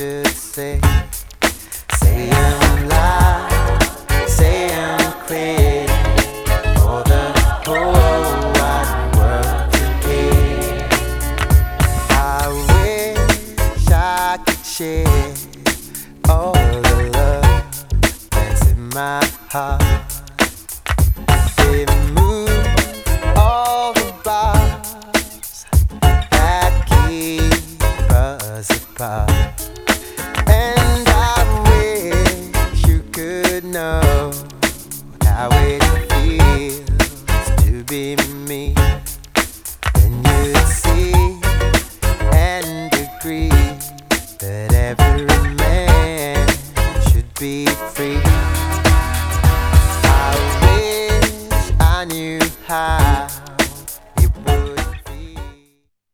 should say. Say I'm loud, say I'm crazy for the whole wide world to hear. I wish I could share all the love that's in my heart. Remove all the bars that keep us apart. And I wish you could know how it